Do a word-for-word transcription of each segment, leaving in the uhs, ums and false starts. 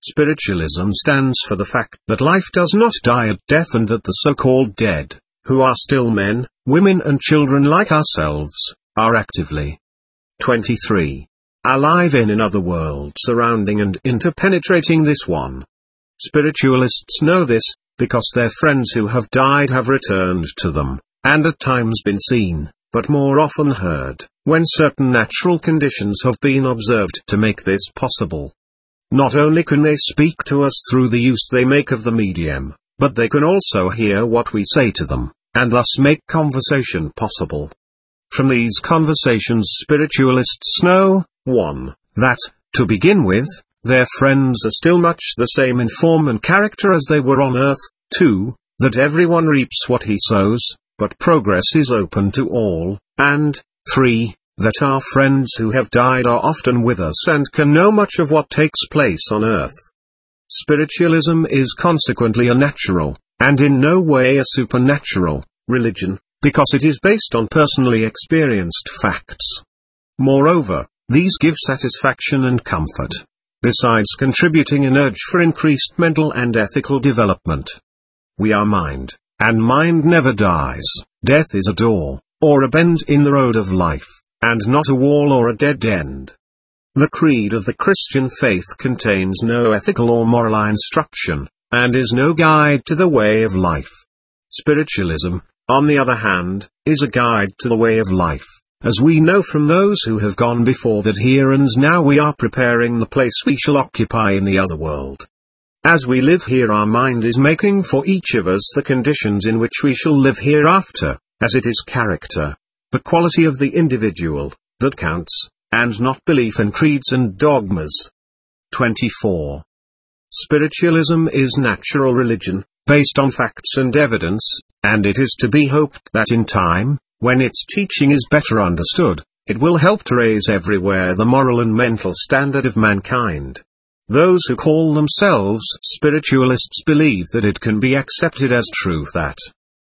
Spiritualism stands for the fact that life does not die at death and that the so-called dead, who are still men, women and children like ourselves, are actively twenty-three. Alive in another world surrounding and interpenetrating this one. Spiritualists know this, because their friends who have died have returned to them, and at times been seen, but more often heard, when certain natural conditions have been observed to make this possible. Not only can they speak to us through the use they make of the medium, but they can also hear what we say to them, and thus make conversation possible. From these conversations spiritualists know, one. That, to begin with, their friends are still much the same in form and character as they were on earth, two. That everyone reaps what he sows, but progress is open to all, and, three. That our friends who have died are often with us and can know much of what takes place on earth. Spiritualism is consequently a natural, and in no way a supernatural, religion, because it is based on personally experienced facts. Moreover, these give satisfaction and comfort, besides contributing an urge for increased mental and ethical development. We are mind, and mind never dies. Death is a door, or a bend in the road of life, and not a wall or a dead end. The creed of the Christian faith contains no ethical or moral instruction, and is no guide to the way of life. Spiritualism, on the other hand, is a guide to the way of life, as we know from those who have gone before that here and now we are preparing the place we shall occupy in the other world. As we live here, our mind is making for each of us the conditions in which we shall live hereafter, as it is character, the quality of the individual, that counts, and not belief in creeds and dogmas. twenty-four. Spiritualism is natural religion, based on facts and evidence, and it is to be hoped that in time, when its teaching is better understood, it will help to raise everywhere the moral and mental standard of mankind. Those who call themselves spiritualists believe that it can be accepted as truth that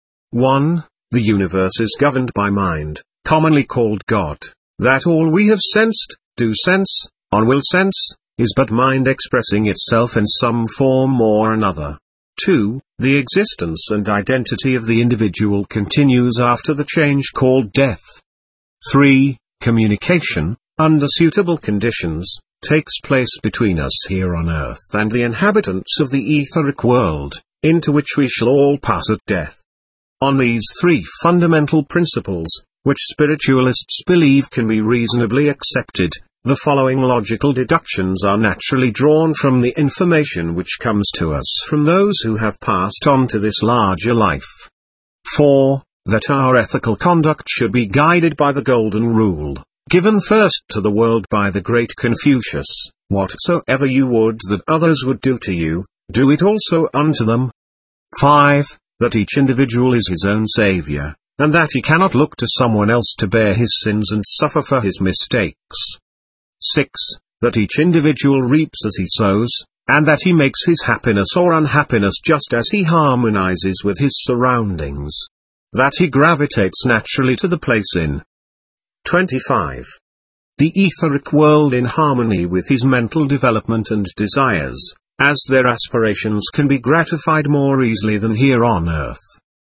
one. The universe is governed by mind, commonly called God, that all we have sensed, do sense, on will sense, is but mind expressing itself in some form or another. two. The existence and identity of the individual continues after the change called death. three. Communication, under suitable conditions, takes place between us here on earth and the inhabitants of the etheric world, into which we shall all pass at death. On these three fundamental principles, which spiritualists believe can be reasonably accepted, the following logical deductions are naturally drawn from the information which comes to us from those who have passed on to this larger life. four. That our ethical conduct should be guided by the golden rule, given first to the world by the great Confucius: whatsoever you would that others would do to you, do it also unto them. five. That each individual is his own savior, and that he cannot look to someone else to bear his sins and suffer for his mistakes. six. That each individual reaps as he sows, and that he makes his happiness or unhappiness just as he harmonizes with his surroundings. That he gravitates naturally to the place in twenty-five. The etheric world in harmony with his mental development and desires, as their aspirations can be gratified more easily than here on earth.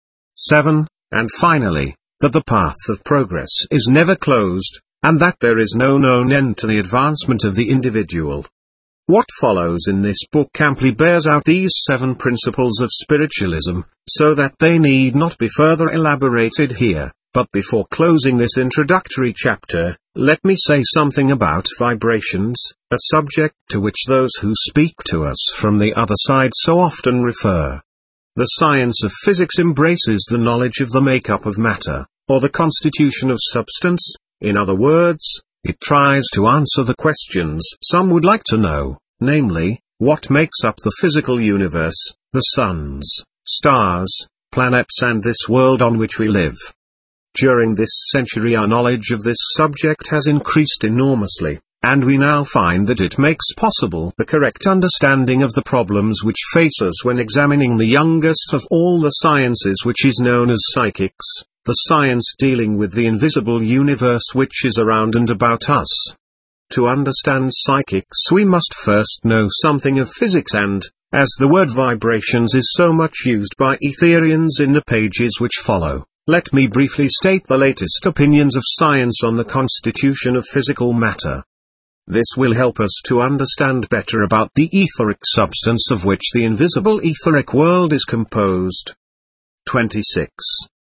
seven. And finally, that the path of progress is never closed, and that there is no known end to the advancement of the individual. What follows in this book amply bears out these seven principles of spiritualism, so that they need not be further elaborated here. But before closing this introductory chapter, let me say something about vibrations, a subject to which those who speak to us from the other side so often refer. The science of physics embraces the knowledge of the makeup of matter, or the constitution of substance. In other words, it tries to answer the questions some would like to know, namely, what makes up the physical universe, the suns, stars, planets and this world on which we live. During this century our knowledge of this subject has increased enormously, and we now find that it makes possible the correct understanding of the problems which face us when examining the youngest of all the sciences, which is known as psychics, the science dealing with the invisible universe which is around and about us. To understand psychics we must first know something of physics and, as the word vibrations is so much used by Etherians in the pages which follow, let me briefly state the latest opinions of science on the constitution of physical matter. This will help us to understand better about the etheric substance of which the invisible etheric world is composed. twenty-six.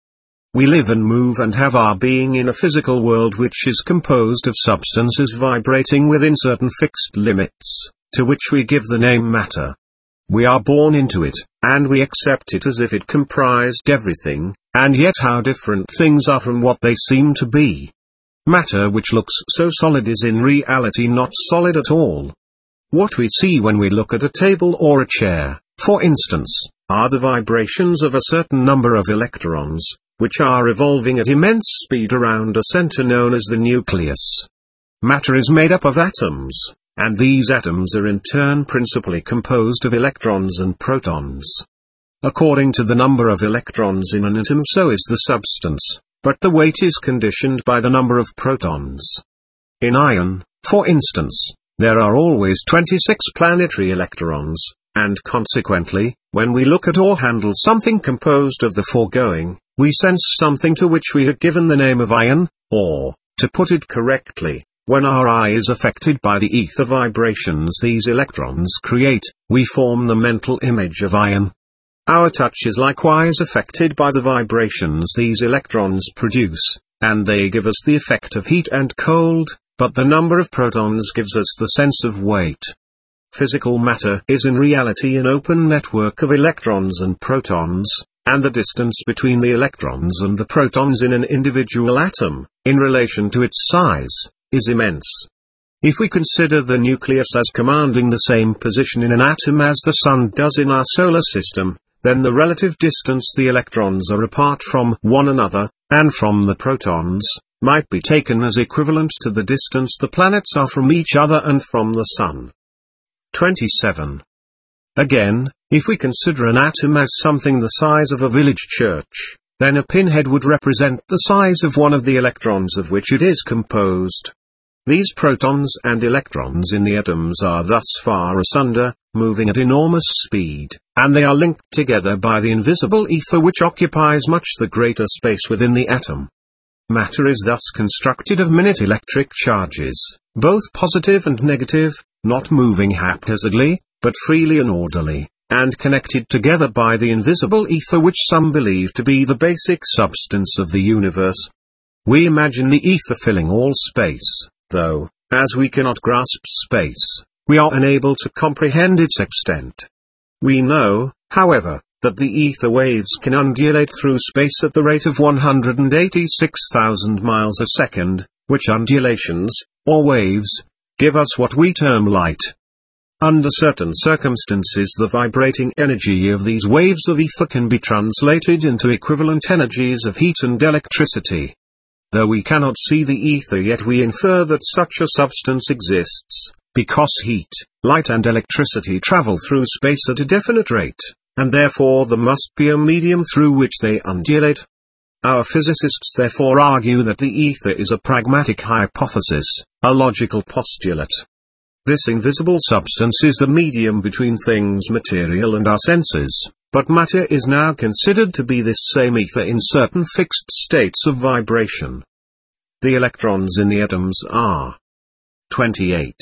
We live and move and have our being in a physical world which is composed of substances vibrating within certain fixed limits, to which we give the name matter. We are born into it, and we accept it as if it comprised everything, and yet how different things are from what they seem to be. Matter which looks so solid is in reality not solid at all. What we see when we look at a table or a chair, for instance, are the vibrations of a certain number of electrons, which are revolving at immense speed around a center known as the nucleus. Matter is made up of atoms, and these atoms are in turn principally composed of electrons and protons. According to the number of electrons in an atom so is the substance, but the weight is conditioned by the number of protons. In iron, for instance, there are always twenty-six planetary electrons, and consequently, when we look at or handle something composed of the foregoing, we sense something to which we have given the name of iron, or, to put it correctly, when our eye is affected by the ether vibrations these electrons create, we form the mental image of iron. Our touch is likewise affected by the vibrations these electrons produce, and they give us the effect of heat and cold, but the number of protons gives us the sense of weight. Physical matter is in reality an open network of electrons and protons, and the distance between the electrons and the protons in an individual atom, in relation to its size, is immense. If we consider the nucleus as commanding the same position in an atom as the Sun does in our solar system, then the relative distance the electrons are apart from one another, and from the protons, might be taken as equivalent to the distance the planets are from each other and from the Sun. twenty-seven. Again, if we consider an atom as something the size of a village church, then a pinhead would represent the size of one of the electrons of which it is composed. These protons and electrons in the atoms are thus far asunder, moving at enormous speed, and they are linked together by the invisible ether which occupies much the greater space within the atom. Matter is thus constructed of minute electric charges, both positive and negative, not moving haphazardly, but freely and orderly, and connected together by the invisible ether which some believe to be the basic substance of the universe. We imagine the ether filling all space, though, as we cannot grasp space, we are unable to comprehend its extent. We know, however, that the ether waves can undulate through space at the rate of one hundred eighty-six thousand miles a second, which undulations, or waves, give us what we term light. Under certain circumstances the vibrating energy of these waves of ether can be translated into equivalent energies of heat and electricity. Though we cannot see the ether yet we infer that such a substance exists, because heat, light and electricity travel through space at a definite rate, and therefore there must be a medium through which they undulate. Our physicists therefore argue that the ether is a pragmatic hypothesis, a logical postulate. This invisible substance is the medium between things material and our senses, but matter is now considered to be this same ether in certain fixed states of vibration. The electrons in the atoms are twenty-eight.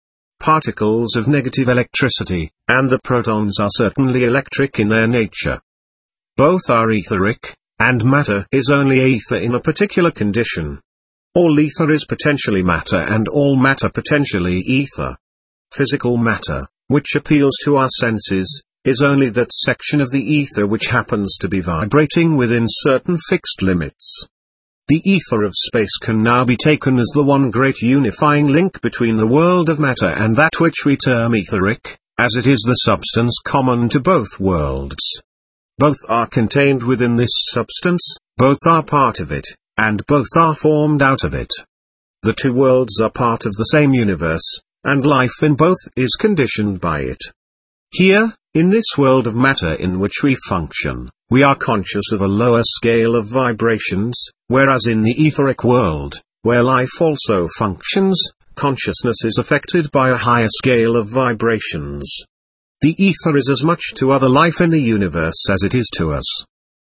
Particles of negative electricity, and the protons are certainly electric in their nature. Both are etheric, and matter is only ether in a particular condition. All ether is potentially matter and all matter potentially ether. Physical matter, which appeals to our senses, is only that section of the ether which happens to be vibrating within certain fixed limits. The ether of space can now be taken as the one great unifying link between the world of matter and that which we term etheric, as it is the substance common to both worlds. Both are contained within this substance, both are part of it, and both are formed out of it. The two worlds are part of the same universe, and life in both is conditioned by it. Here, in this world of matter in which we function, we are conscious of a lower scale of vibrations, whereas in the etheric world, where life also functions, consciousness is affected by a higher scale of vibrations. The ether is as much to other life in the universe as it is to us.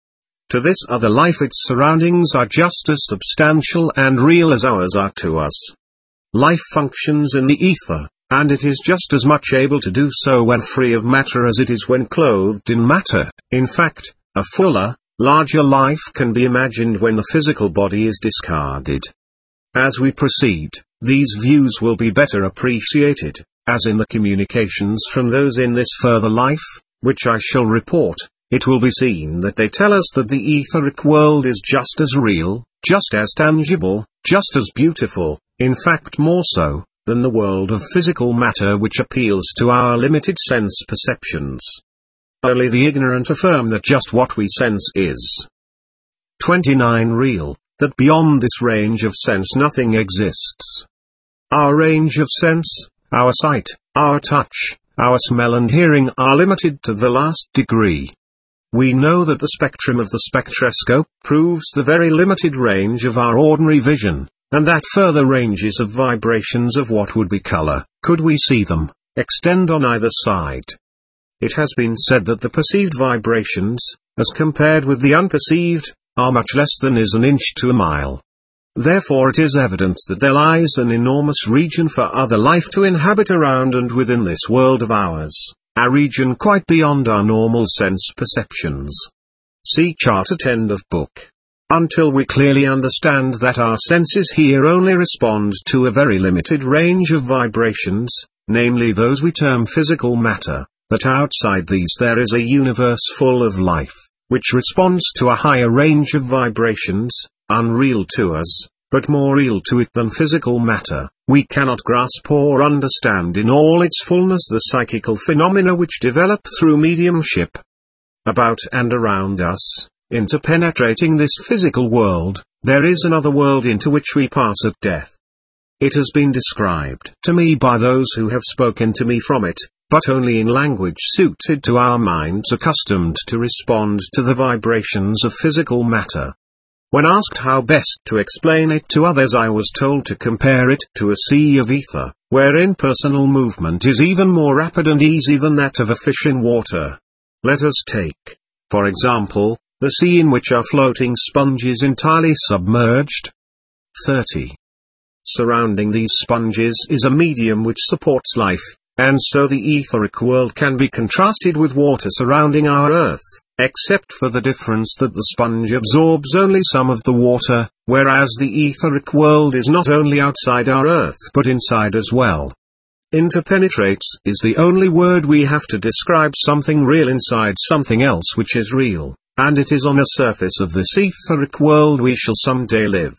To this other life its surroundings are just as substantial and real as ours are to us. Life functions in the ether, and it is just as much able to do so when free of matter as it is when clothed in matter. In fact, a fuller, larger life can be imagined when the physical body is discarded. As we proceed, these views will be better appreciated, as in the communications from those in this further life, which I shall report, it will be seen that they tell us that the etheric world is just as real, just as tangible, just as beautiful, in fact more so, than the world of physical matter which appeals to our limited sense perceptions. Only the ignorant affirm that just what we sense is twenty-nine real, that beyond this range of sense nothing exists. Our range of sense, our sight, our touch, our smell and hearing are limited to the last degree. We know that the spectrum of the spectroscope proves the very limited range of our ordinary vision, and that further ranges of vibrations of what would be color, could we see them, extend on either side. It has been said that the perceived vibrations, as compared with the unperceived, are much less than is an inch to a mile. Therefore it is evident that there lies an enormous region for other life to inhabit around and within this world of ours, a region quite beyond our normal sense perceptions. See chart at end of book. Until we clearly understand that our senses here only respond to a very limited range of vibrations, namely those we term physical matter, that outside these there is a universe full of life, which responds to a higher range of vibrations, unreal to us, but more real to it than physical matter, we cannot grasp or understand in all its fullness the psychical phenomena which develop through mediumship. About and around us, interpenetrating this physical world, there is another world into which we pass at death. It has been described to me by those who have spoken to me from it, but only in language suited to our minds accustomed to respond to the vibrations of physical matter. When asked how best to explain it to others, I was told to compare it to a sea of ether, wherein personal movement is even more rapid and easy than that of a fish in water. Let us take, for example, the sea in which are floating sponges entirely submerged. thirty. Surrounding these sponges is a medium which supports life, and so the etheric world can be contrasted with water surrounding our earth, except for the difference that the sponge absorbs only some of the water, whereas the etheric world is not only outside our earth but inside as well. Interpenetrates is the only word we have to describe something real inside something else which is real, and it is on the surface of this etheric world we shall someday live.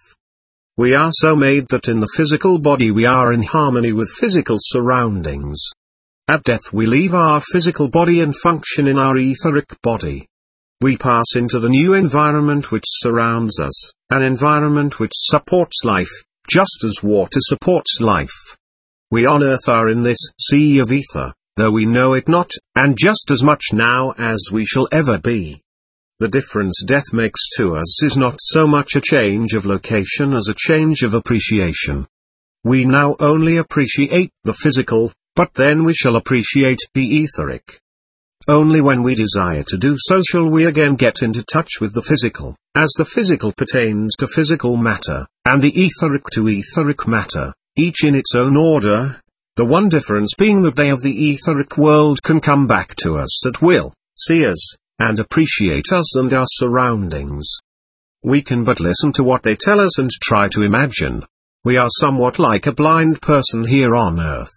We are so made that in the physical body we are in harmony with physical surroundings. At death we leave our physical body and function in our etheric body. We pass into the new environment which surrounds us, an environment which supports life, just as water supports life. We on earth are in this sea of ether, though we know it not, and just as much now as we shall ever be. The difference death makes to us is not so much a change of location as a change of appreciation. We now only appreciate the physical, but then we shall appreciate the etheric. Only when we desire to do so shall we again get into touch with the physical, as the physical pertains to physical matter, and the etheric to etheric matter, each in its own order, the one difference being that they of the etheric world can come back to us at will, see us, and appreciate us and our surroundings. We can but listen to what they tell us and try to imagine. We are somewhat like a blind person here on earth.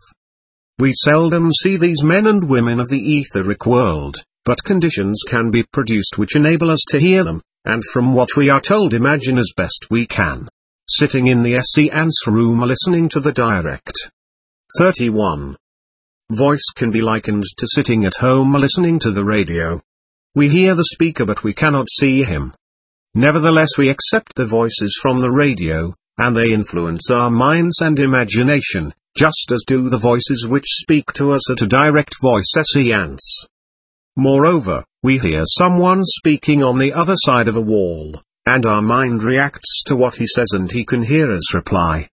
We seldom see these men and women of the etheric world, but conditions can be produced which enable us to hear them, and from what we are told imagine as best we can. Sitting in the seance room listening to the direct. thirty-one. Voice can be likened to sitting at home listening to the radio. We hear the speaker but we cannot see him. Nevertheless we accept the voices from the radio, and they influence our minds and imagination, just as do the voices which speak to us at a direct voice seance. Moreover, we hear someone speaking on the other side of a wall, and our mind reacts to what he says and he can hear us reply.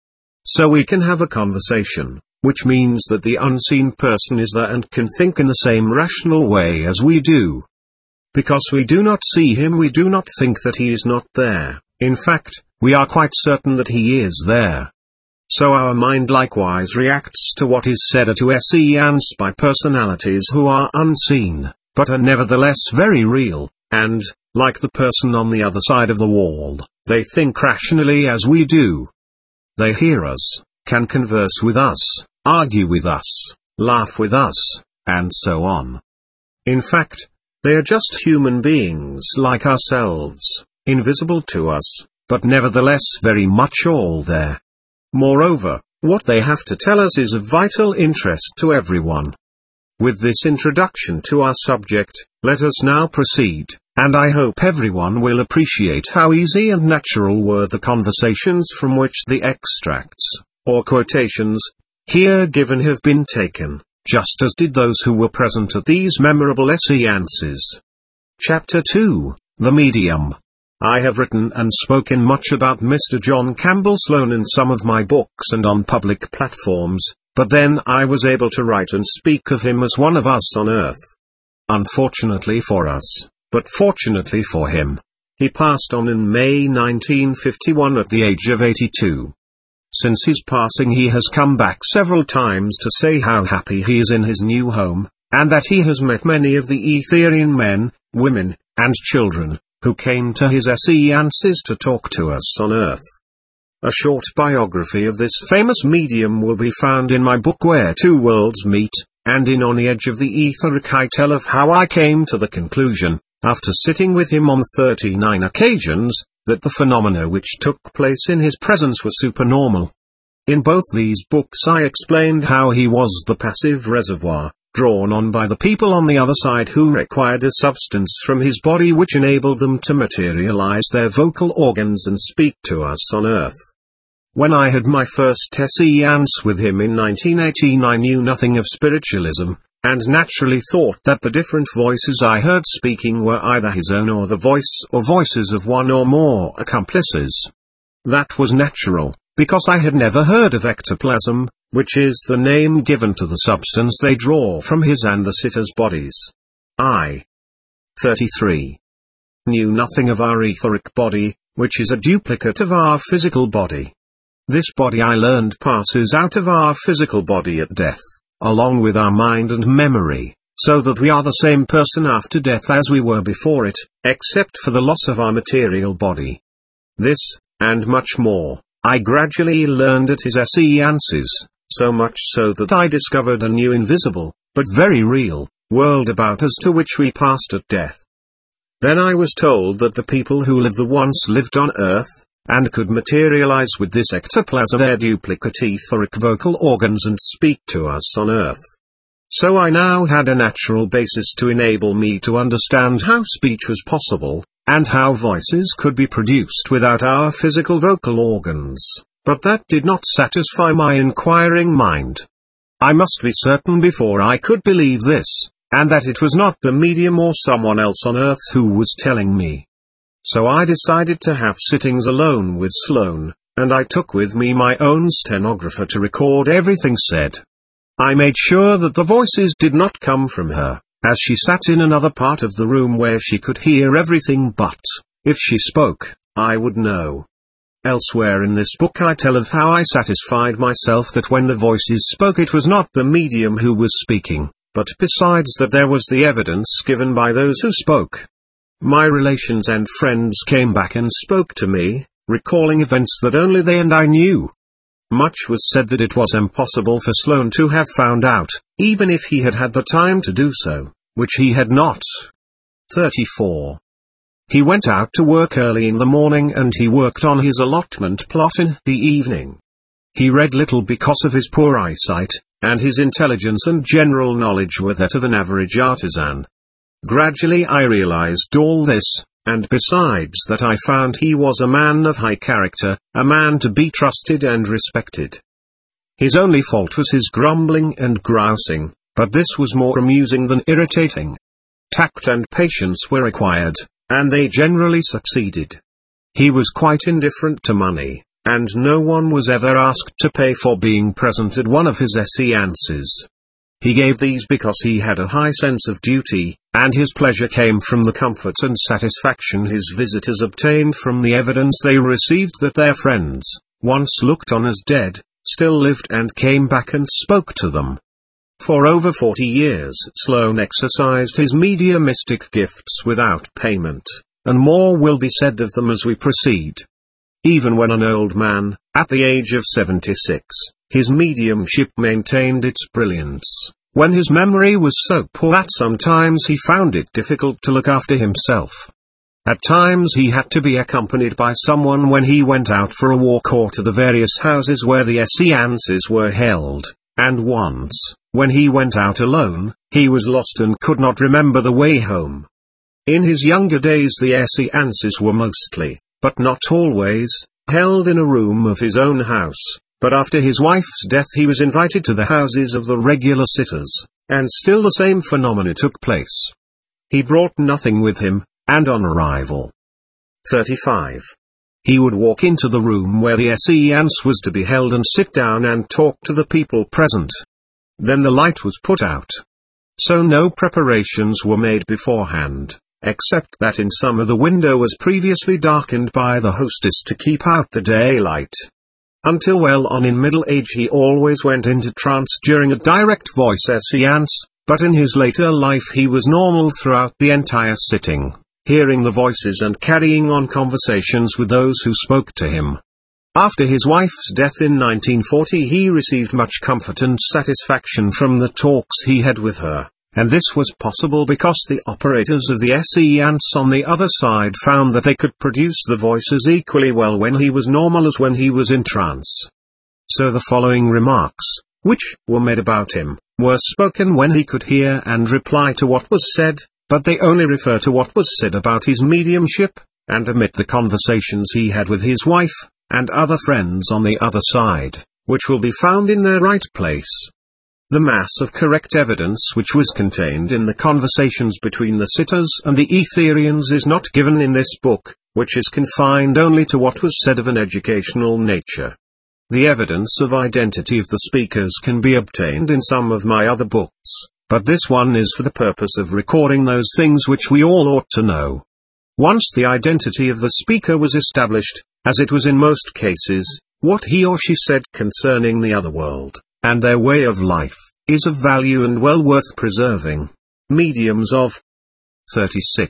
So we can have a conversation, which means that the unseen person is there and can think in the same rational way as we do. Because we do not see him, we do not think that he is not there. In fact, we are quite certain that he is there. So our mind likewise reacts to what is said to us by personalities who are unseen, but are nevertheless very real, and, like the person on the other side of the wall, they think rationally as we do. They hear us, can converse with us, argue with us, laugh with us, and so on. In fact, they are just human beings like ourselves, invisible to us, but nevertheless very much all there. Moreover, what they have to tell us is of vital interest to everyone. With this introduction to our subject, let us now proceed, and I hope everyone will appreciate how easy and natural were the conversations from which the extracts, or quotations, here given have been taken, just as did those who were present at these memorable seances. Chapter two, The Medium. I have written and spoken much about Mister John Campbell Sloan in some of my books and on public platforms, but then I was able to write and speak of him as one of us on earth. Unfortunately for us, but fortunately for him, he passed on in May nineteen fifty-one at the age of eighty-two. Since his passing he has come back several times to say how happy he is in his new home, and that he has met many of the Etherian men, women, and children, who came to his seances to talk to us on earth. A short biography of this famous medium will be found in my book Where Two Worlds Meet, and in On the Edge of the Etheric I tell of how I came to the conclusion, after sitting with him on thirty-nine occasions, that the phenomena which took place in his presence were supernormal. In both these books I explained how he was the passive reservoir, drawn on by the people on the other side who required a substance from his body which enabled them to materialize their vocal organs and speak to us on earth. When I had my first seance with him in nineteen eighteen I knew nothing of spiritualism, and naturally thought that the different voices I heard speaking were either his own or the voice or voices of one or more accomplices. That was natural, because I had never heard of ectoplasm, which is the name given to the substance they draw from his and the sitters' bodies. I. thirty-three. Knew nothing of our etheric body, which is a duplicate of our physical body. This body I learned passes out of our physical body at death, along with our mind and memory, so that we are the same person after death as we were before it, except for the loss of our material body. This, and much more, I gradually learned at his seances, so much so that I discovered a new invisible, but very real, world about us to which we passed at death. Then I was told that the people who lived the once lived on earth, and could materialize with this ectoplasm their duplicate etheric vocal organs and speak to us on earth. So I now had a natural basis to enable me to understand how speech was possible, and how voices could be produced without our physical vocal organs, but that did not satisfy my inquiring mind. I must be certain before I could believe this, and that it was not the medium or someone else on earth who was telling me. So I decided to have sittings alone with Sloan, and I took with me my own stenographer to record everything said. I made sure that the voices did not come from her, as she sat in another part of the room where she could hear everything, but, if she spoke, I would know. Elsewhere in this book I tell of how I satisfied myself that when the voices spoke it was not the medium who was speaking, but besides that there was the evidence given by those who spoke. My relations and friends came back and spoke to me, recalling events that only they and I knew. Much was said that it was impossible for Sloan to have found out, even if he had had the time to do so, which he had not. thirty-four. He went out to work early in the morning and he worked on his allotment plot in the evening. He read little because of his poor eyesight, and his intelligence and general knowledge were that of an average artisan. Gradually I realized all this, and besides that I found he was a man of high character, a man to be trusted and respected. His only fault was his grumbling and grousing, but this was more amusing than irritating. Tact and patience were required, and they generally succeeded. He was quite indifferent to money, and no one was ever asked to pay for being present at one of his séances. He gave these because he had a high sense of duty, and his pleasure came from the comfort and satisfaction his visitors obtained from the evidence they received that their friends, once looked on as dead, still lived and came back and spoke to them. For over forty years Sloane exercised his mediumistic gifts without payment, and more will be said of them as we proceed. Even when an old man, at the age of seventy-six, his mediumship maintained its brilliance, when his memory was so poor that sometimes he found it difficult to look after himself. At times he had to be accompanied by someone when he went out for a walk or to the various houses where the séances were held, and once, when he went out alone, he was lost and could not remember the way home. In his younger days the séances were mostly, but not always, held in a room of his own house, but after his wife's death he was invited to the houses of the regular sitters, and still the same phenomena took place. He brought nothing with him, and on arrival. thirty-five. He would walk into the room where the séance was to be held and sit down and talk to the people present. Then the light was put out. So no preparations were made beforehand, except that in summer the window was previously darkened by the hostess to keep out the daylight. Until well on in middle age he always went into trance during a direct voice séance, but in his later life he was normal throughout the entire sitting, hearing the voices and carrying on conversations with those who spoke to him. After his wife's death in nineteen forty he received much comfort and satisfaction from the talks he had with her, and this was possible because the operators of the séance on the other side found that they could produce the voices equally well when he was normal as when he was in trance. So the following remarks, which were made about him, were spoken when he could hear and reply to what was said, but they only refer to what was said about his mediumship, and omit the conversations he had with his wife, and other friends on the other side, which will be found in their right place. The mass of correct evidence which was contained in the conversations between the sitters and the Etherians is not given in this book, which is confined only to what was said of an educational nature. The evidence of identity of the speakers can be obtained in some of my other books, but this one is for the purpose of recording those things which we all ought to know. Once the identity of the speaker was established, as it was in most cases, what he or she said concerning the other world, and their way of life, is of value and well worth preserving. Mediums of thirty-six.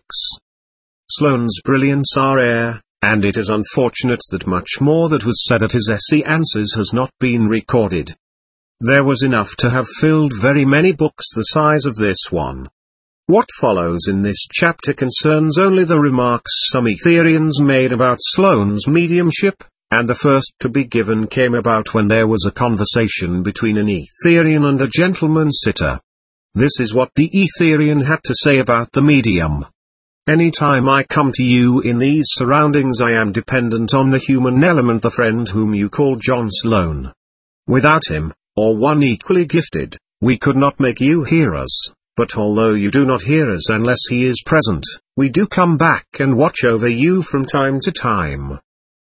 Sloane's brilliance are rare, and it is unfortunate that much more that was said at his séances has not been recorded. There was enough to have filled very many books the size of this one. What follows in this chapter concerns only the remarks some Etherians made about Sloane's mediumship, and the first to be given came about when there was a conversation between an Etherian and a gentleman sitter. This is what the Etherian had to say about the medium. Any time I come to you in these surroundings I am dependent on the human element, the friend whom you call John Sloane. Without him, or one equally gifted, we could not make you hear us, but although you do not hear us unless he is present, we do come back and watch over you from time to time.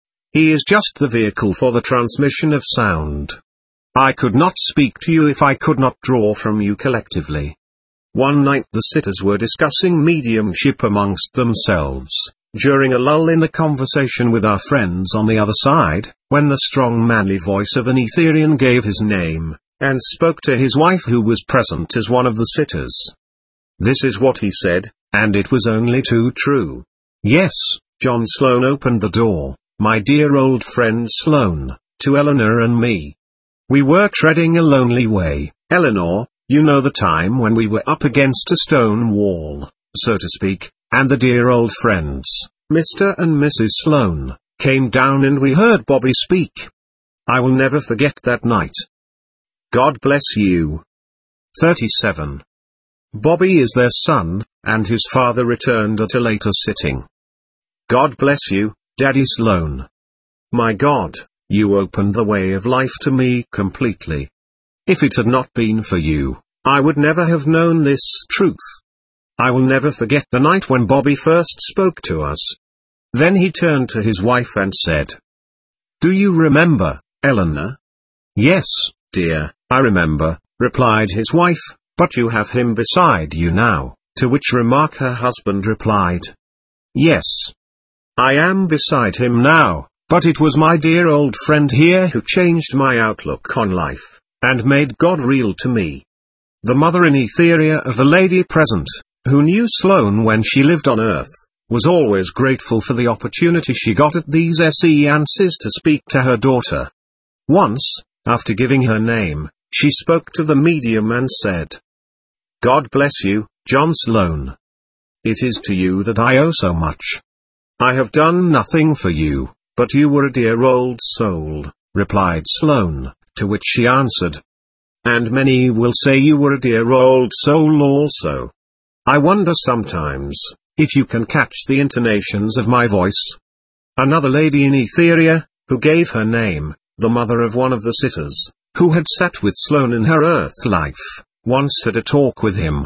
He is just the vehicle for the transmission of sound. I could not speak to you if I could not draw from you collectively. One night the sitters were discussing mediumship amongst themselves, during a lull in the conversation with our friends on the other side, when the strong manly voice of an Etherian gave his name, and spoke to his wife who was present as one of the sitters. This is what he said, and it was only too true. Yes, John Sloane opened the door, my dear old friend Sloane, to Eleanor and me. We were treading a lonely way, Eleanor, you know the time when we were up against a stone wall, so to speak, and the dear old friends, Mister and Missus Sloane, came down and we heard Bobby speak. I will never forget that night. God bless you. thirty-seven. Bobby is their son, and his father returned at a later sitting. God bless you, Daddy Sloane. My God, you opened the way of life to me completely. If it had not been for you, I would never have known this truth. I will never forget the night when Bobby first spoke to us. Then he turned to his wife and said, Do you remember, Eleanor? Yes, dear, I remember, replied his wife, but you have him beside you now, to which remark her husband replied. Yes. I am beside him now, but it was my dear old friend here who changed my outlook on life, and made God real to me. The mother in Etheria of a lady present, who knew Sloane when she lived on earth, was always grateful for the opportunity she got at these seances to speak to her daughter. Once, after giving her name, she spoke to the medium and said, God bless you, John Sloane. It is to you that I owe so much. I have done nothing for you, but you were a dear old soul, replied Sloane, to which she answered. And many will say you were a dear old soul also. I wonder sometimes, if you can catch the intonations of my voice. Another lady in Etheria, who gave her name, the mother of one of the sitters, who had sat with Sloane in her earth life, once had a talk with him.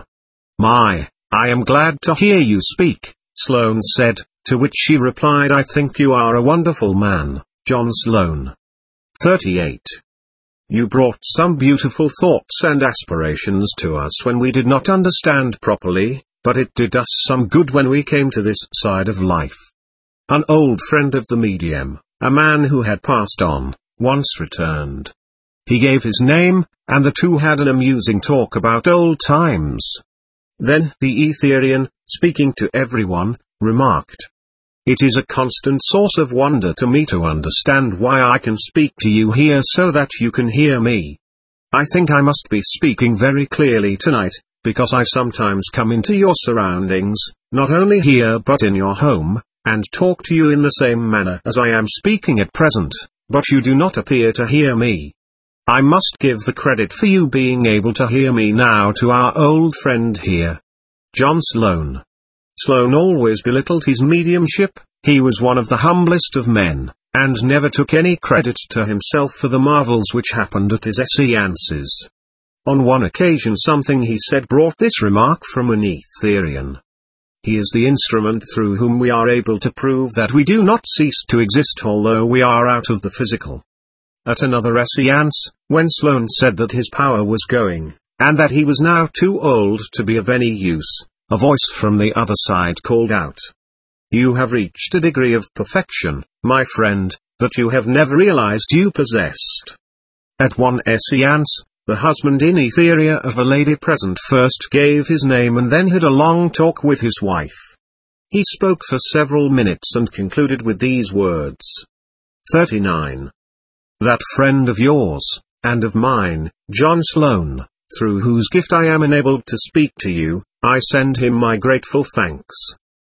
My, I am glad to hear you speak, Sloane said, to which she replied, I think you are a wonderful man, John Sloane. thirty-eight. You brought some beautiful thoughts and aspirations to us when we did not understand properly, but it did us some good when we came to this side of life. An old friend of the medium, a man who had passed on, once returned. He gave his name, and the two had an amusing talk about old times. Then the Etherian, speaking to everyone, remarked, It is a constant source of wonder to me to understand why I can speak to you here so that you can hear me. I think I must be speaking very clearly tonight, because I sometimes come into your surroundings, not only here but in your home, and talk to you in the same manner as I am speaking at present, but you do not appear to hear me. I must give the credit for you being able to hear me now to our old friend here. John Sloane. Sloane always belittled his mediumship. He was one of the humblest of men, and never took any credit to himself for the marvels which happened at his seances. On one occasion something he said brought this remark from an Etherian. He is the instrument through whom we are able to prove that we do not cease to exist although we are out of the physical. At another seance, when Sloane said that his power was going, and that he was now too old to be of any use, a voice from the other side called out, You have reached a degree of perfection, my friend, that you have never realized you possessed. At one seance, the husband in Etheria of a lady present first gave his name and then had a long talk with his wife. He spoke for several minutes and concluded with these words. thirty-nine. That friend of yours, and of mine, John Sloane, through whose gift I am enabled to speak to you, I send him my grateful thanks.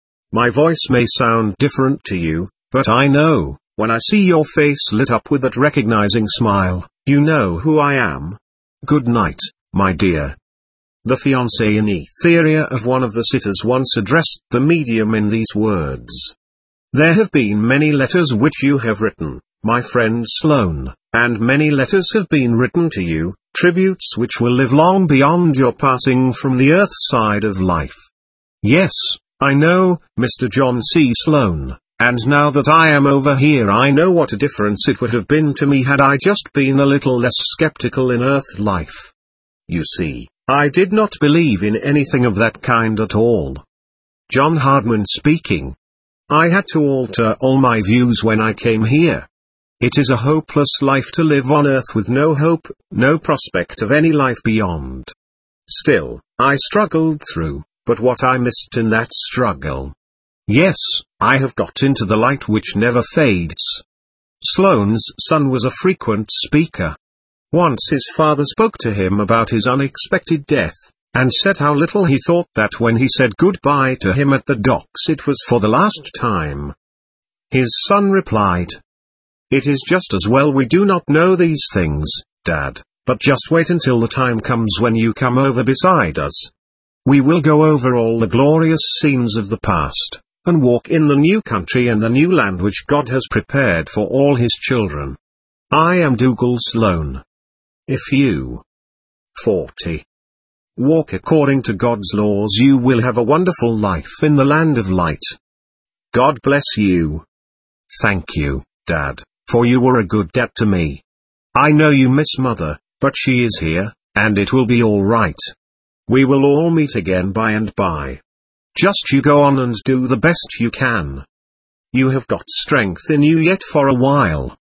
My voice may sound different to you, but I know, when I see your face lit up with that recognizing smile, you know who I am. Good night, my dear. The fiancé in Etheria of one of the sitters once addressed the medium in these words. There have been many letters which you have written, my friend Sloane, and many letters have been written to you, tributes which will live long beyond your passing from the earth side of life. Yes, I know, Mister John C. Sloane, and now that I am over here I know what a difference it would have been to me had I just been a little less skeptical in earth life. You see, I did not believe in anything of that kind at all. John Hardman speaking. I had to alter all my views when I came here. It is a hopeless life to live on earth with no hope, no prospect of any life beyond. Still, I struggled through, but what I missed in that struggle. Yes, I have got into the light which never fades. Sloane's son was a frequent speaker. Once his father spoke to him about his unexpected death, and said how little he thought that when he said goodbye to him at the docks it was for the last time. His son replied, It is just as well we do not know these things, Dad, but just wait until the time comes when you come over beside us. We will go over all the glorious scenes of the past, and walk in the new country and the new land which God has prepared for all his children. I am Dougal Sloane. If you forty. Walk according to God's laws, you will have a wonderful life in the land of light. God bless you. Thank you, Dad, for you were a good dad to me. I know you miss mother, but she is here, and it will be all right. We will all meet again by and by. Just you go on and do the best you can. You have got strength in you yet for a while.